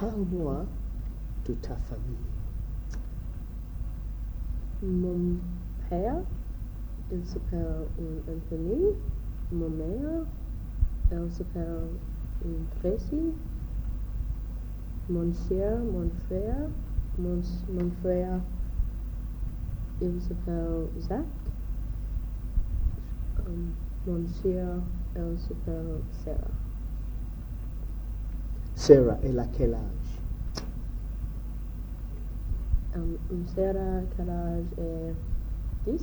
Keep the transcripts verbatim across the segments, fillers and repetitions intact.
Parle-moi de ta famille. Mon père, il s'appelle Anthony. Ma mère, elle s'appelle Tracy. Mon cher, mon frère, mon, mon frère, il s'appelle Zach. Um, mon cher, elle s'appelle Sarah. Sarah, elle a quel âge? Um, Sarah, quel âge est dix?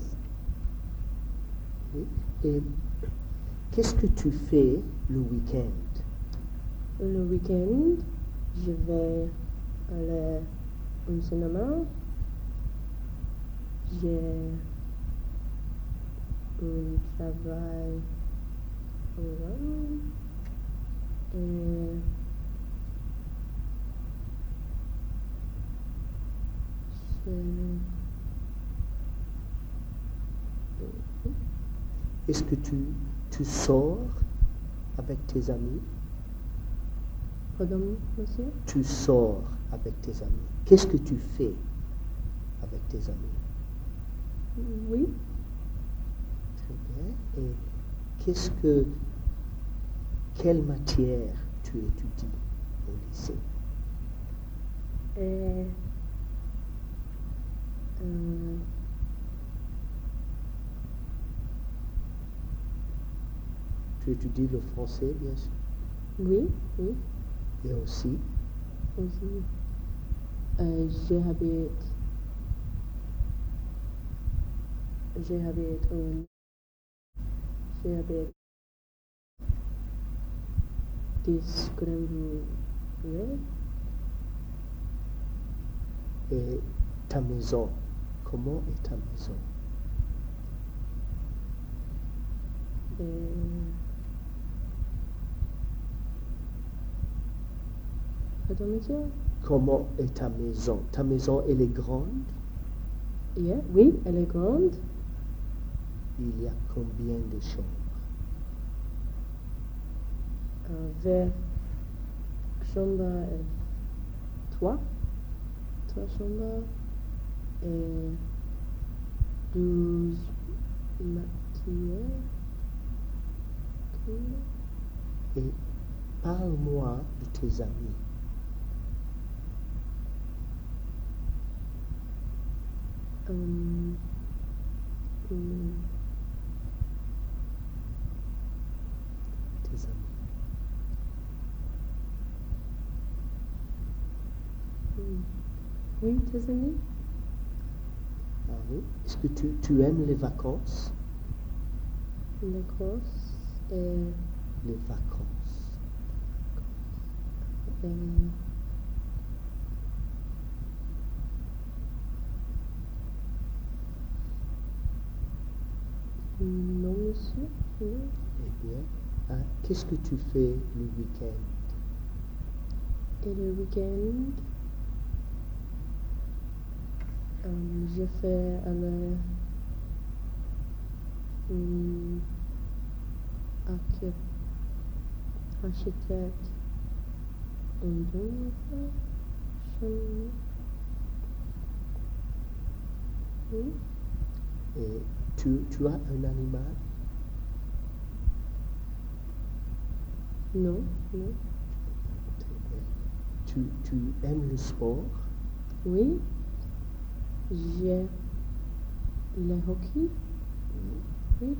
Oui. Et qu'est-ce que tu fais le week-end? Le week-end, je vais aller au cinéma. J'ai un travail au rang et Est-ce que tu, tu sors avec tes amis? Pardon, monsieur? Tu sors avec tes amis. Qu'est-ce que tu fais avec tes amis? Oui. Très bien. Et qu'est-ce que, quelle matière tu étudies au lycée? Et, euh, Tu étudies le français, bien sûr. oui, oui. Et aussi, Aussi, euh, j'habite, j'habite un, j'habite dix Granville Way. et ta maison, comment est ta maison? Et, pardon, monsieur? Comment est ta maison? Ta maison, elle est grande? Yeah, oui, elle est grande. Il y a combien de chambres? Euh, vers chambre est trois, trois chambres et douze matières. Et parle-moi de tes amis. Um, um, Tes amis. um, oui, tes amis? Ah oui? Est-ce que tu, tu aimes les vacances? Les courses et, Les vacances. et non, monsieur, non. Eh bien, hein, qu'est-ce que tu fais le week-end? Et le week-end, um, je fais aller um, architecte en Douvres. Oui. Et tu, tu as un animal? Non, non. Très bien. Tu, tu aimes le sport? Oui. J'ai le hockey. Oui.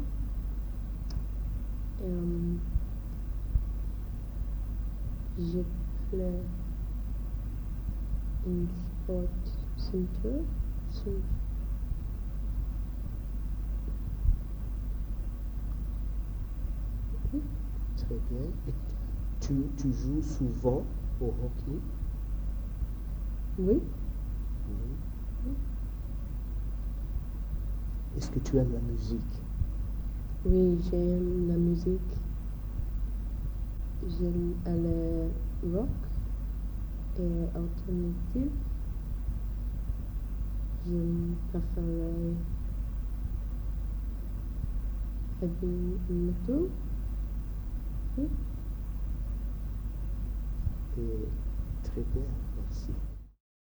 Um, je plais un sport ceinture. Oui. Très bien. Et tu, tu joues souvent au hockey? Oui. Oui. Oui. Est-ce que tu aimes la musique? Oui, j'aime la musique. J'aime le rock et alternative. J'aime préférer heavy metal. Oui. Et Très bien, merci.